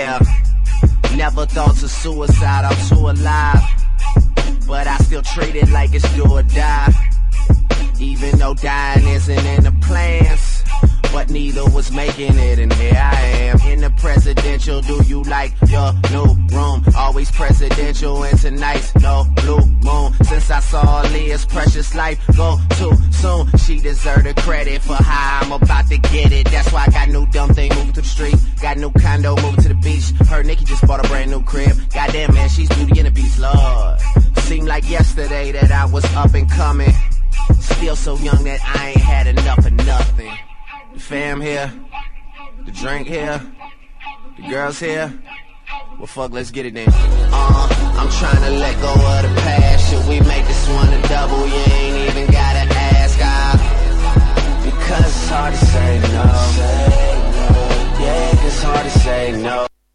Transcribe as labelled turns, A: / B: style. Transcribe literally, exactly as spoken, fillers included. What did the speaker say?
A: Yeah, never thoughts of suicide, I'm too alive, but I still treat it like it's do or die. Even though dying isn't in the plans, but neither was making it, and here I am in the presidential. Do you like your new room? Always presidential, and tonight's no blue moon. Since I saw Leah's precious life go too soon, she deserved the credit for how I'm about to get it. That's why I got new dumb thing moving to the street, got new condo moving to the beach. Heard Nikki just bought a brand new crib. Goddamn, man, she's Beauty and the Beast, Lord. Seemed like yesterday that I was up and coming, still so young that I ain't had enough of nothing. The fam here, the drink here, the girls here. Well, fuck, let's get it then. Uh, I'm trying to let go of the past. Should we make this one a double? You ain't even gotta ask. I, because it's hard to say no. Yeah, it's hard to say no.